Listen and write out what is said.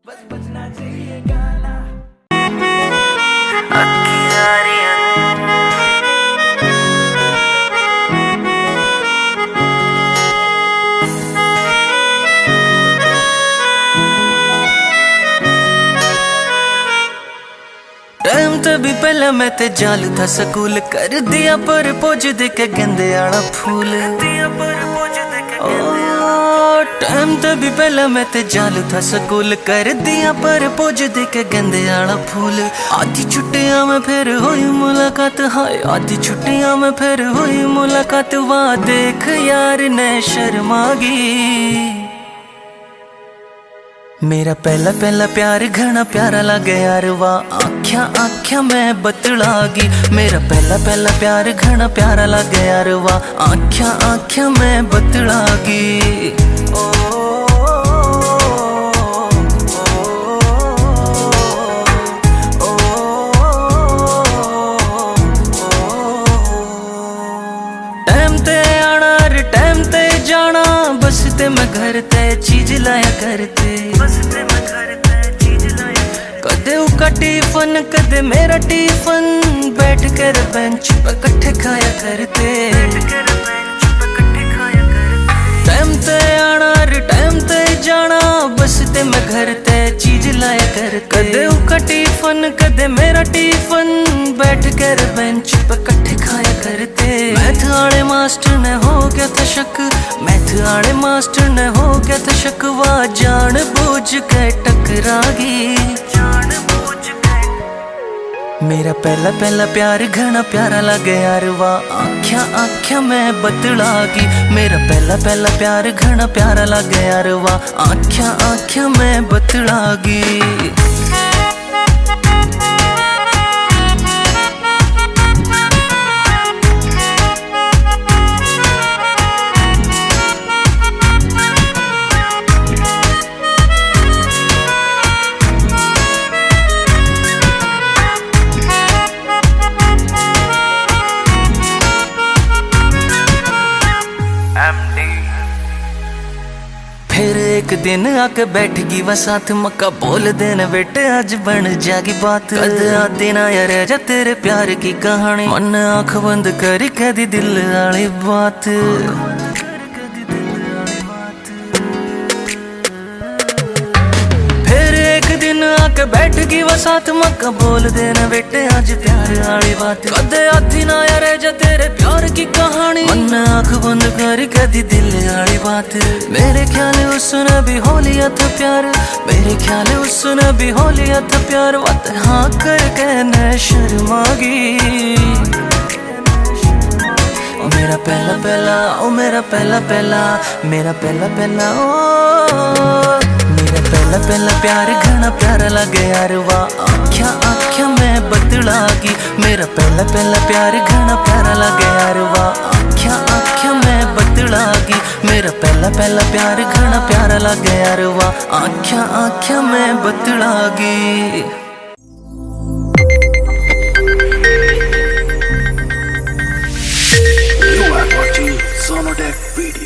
बस बजना चाहिए गाना। टाइम तो भी पहले मैं ते जाल था स्कूल कर दिया पर पोज दे के गेंदे आला फूल टाइम तो भी पहले मैं ते जाल था स्कूल कर दिया पर पोज दे के गेंदे आला फूल। आधी छुट्टियां में फिर हुई मुलाकात, हाय आधी छुट्टियां में फिर हुई मुलाकात। वाह देख यार ने शर्मा गई। मेरा पहला पहला प्यार घना प्यारा लगे यार, वाह आख्या आख्या मैं बतलागी। मेरा पहला पहला प्यार घना प्यारा लगे यार, वाह आख्या आख्या मैं बतलागी। टाइम ते आना टाइम ते जाना, बस ते मैं घर ते चीज लाया करते। कदे उसका टिफन कदे मेरा टिफन, बैठ कर बेंच पे कट्ठे खाया करते। टाइम ते आना टाइम ते जाना, बस ते मैं घर ते चीज लाया कर। कदे उसका टिफन कदे मेरा टिफन, बैठ कर बेंच पे कट्ठे खाया करते। मैथ वाले मास्टर ने हो गया था शक, मैथ वाले मास्टर ने हो गया था शक। वाह जान बूझ के टकरागी। मेरा पहला पहला प्यार घना प्यारा लगे यार, वाह आख्या आख्या मैं बतलागी। मेरा पहला पहला प्यार घना प्यारा लगे यार, वाह आख्या आख्या मैं बतलागी। फिर एक दिन आके बैठगी वह साथ, मक्का बोल देना बेटे आज बन जागी बात। कद दिन आया रह जा तेरे प्यार की कहानी, मन आंख बंद कर कदी दिल वाली बात। फिर एक दिन आके बैठगी वह साथ, मक्का बोल देना बेटे आज प्यार वाली बात। कद दिन आया रह जा तेरे प्यार की कहानी, मन आंख बंद कर कदी दिल वाली बात। मेरे ख्याल उसने भी हो लिया था प्यार, मेरे ख्याल उसने भी हो लिया था प्यार। बात हाँ करके न शर्मागी। ओ मेरा पहला पहला ओ मेरा पहला पहला मेरा पहला पहला ओ मेरा पहला पहला प्यार घना प्यारा लगे यार, वाह आख्या आख्या मैं बतलागी। मेरा पहला पहला प्यार घना प्यारा लगे यार, वाह आख्या आख्या मैं बतलागी। मेरा पहला पहला प्यार घना प्यारा लगे यार, वाह आख्या आख्या मैं बतलागी। You are watching Sonodec Beat.